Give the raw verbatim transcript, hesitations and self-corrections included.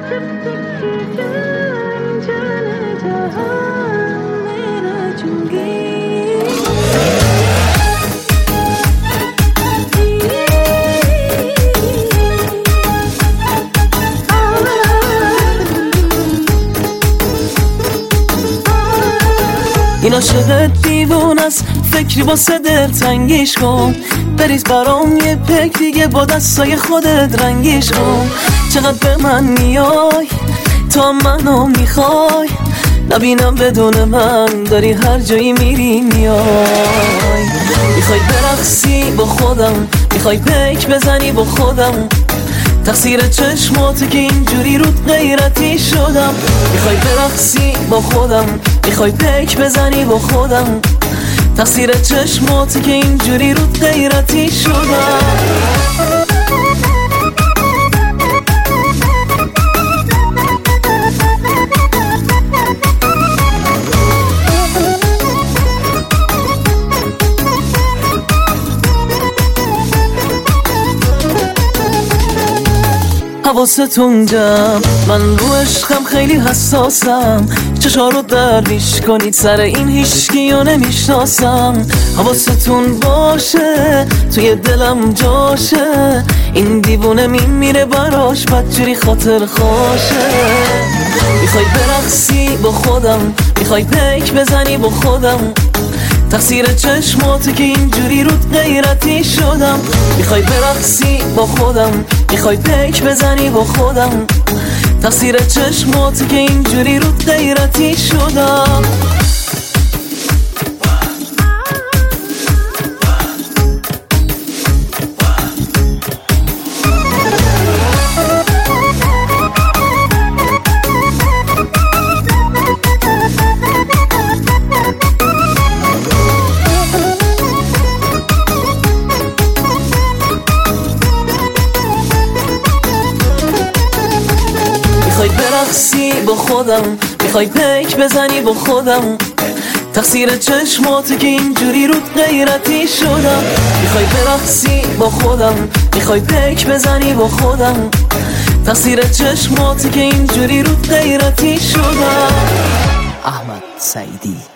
این عاشق دیوون است، فکری واسه دل تنگیش کن. بریز برام یه پک دیگه با دستای خودت رنگیش کن. چقدر به من میای تا منو میخوای، نبینم بدون من داری هر جایی میری میای. میخوای برقصی با خودم، میخوای پک بزنی با خودم، تقصیر چشماته که اینجوری رود غیرتی شدم. میخوای برقصی با خودم، میخوای پک بزنی با خودم، تقصیر چشماته که اینجوری رود غیرتی شدم. حواستون جمع، من رو عشقم خیلی حساسم. چشا رو درویش کنید سر این هیچکیو نمیشناسم. حواستون باشه توی دلم جاشه، این دیوونه میمیره براش بدجوری خاطر خوشه. میخوای برقصی با خودم، میخوای پک بزنی با خودم، تقصیر چشماته که اینجوری رود غیرتی شدم. میخوای برقصی با خودم، میخوای پک بزنی با خودم، تقصیر چشماته که اینجوری رود غیرتی شدم. میخوای برقصی با خودم، میخوای پک بزنی با خودم، تقصیر چشماته که اینجوری رود غیرتی شدم. میخوای برقصی با خودم، میخوای پک بزنی با خودم، تقصیر چشماته که اینجوری رود غیرتی شدم. احمد سعیدی.